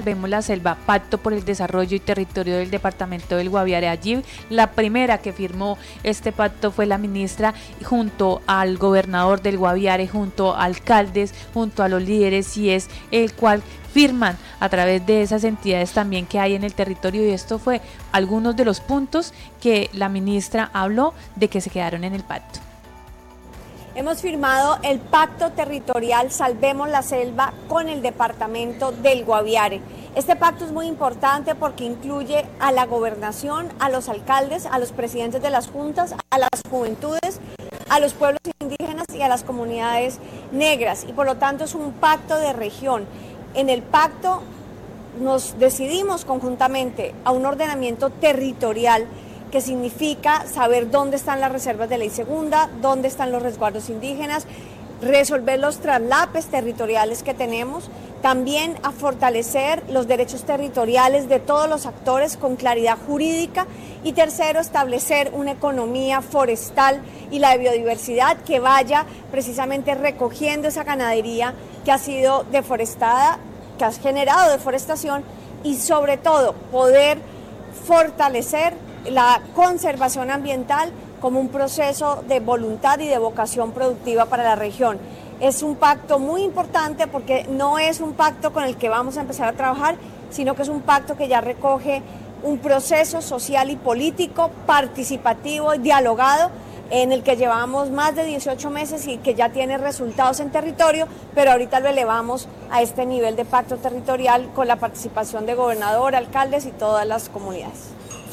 Salvemos la Selva, Pacto por el Desarrollo y Territorio del Departamento del Guaviare. Allí la primera que firmó este pacto fue la ministra, junto al gobernador del Guaviare, junto a alcaldes, junto a los líderes, y es el cual firman a través de esas entidades también que hay en el territorio, y esto fue algunos de los puntos que la ministra habló de que se quedaron en el pacto. Hemos firmado el Pacto Territorial Salvemos la Selva con el Departamento del Guaviare. Este pacto es muy importante porque incluye a la gobernación, a los alcaldes, a los presidentes de las juntas, a las juventudes, a los pueblos indígenas y a las comunidades negras, y por lo tanto es un pacto de región. En el pacto nos decidimos conjuntamente a un ordenamiento territorial, que significa saber dónde están las reservas de ley segunda, dónde están los resguardos indígenas, resolver los traslapes territoriales que tenemos, también a fortalecer los derechos territoriales de todos los actores con claridad jurídica, y tercero, establecer una economía forestal y la de biodiversidad que vaya precisamente recogiendo esa ganadería que ha sido deforestada, que ha generado deforestación, y sobre todo poder fortalecer la conservación ambiental como un proceso de voluntad y de vocación productiva para la región. Es un pacto muy importante porque no es un pacto con el que vamos a empezar a trabajar, sino que es un pacto que ya recoge un proceso social y político participativo y dialogado, en el que llevamos más de 18 meses y que ya tiene resultados en territorio, pero ahorita lo elevamos a este nivel de pacto territorial con la participación de gobernador, alcaldes y todas las comunidades.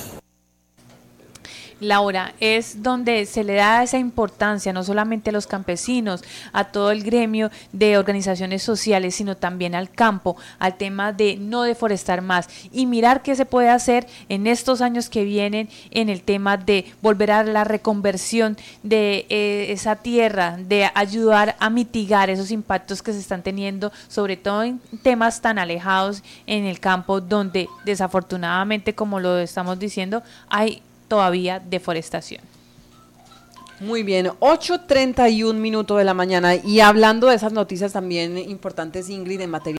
Laura, es donde se le da esa importancia no solamente a los campesinos, a todo el gremio de organizaciones sociales, sino también al campo, al tema de no deforestar más y mirar qué se puede hacer en estos años que vienen en el tema de volver a la reconversión de esa tierra, de ayudar a mitigar esos impactos que se están teniendo, sobre todo en temas tan alejados en el campo, donde desafortunadamente, como lo estamos diciendo, hay todavía deforestación. Muy bien, 8:31 de la mañana, y hablando de esas noticias también importantes, Ingrid, en materia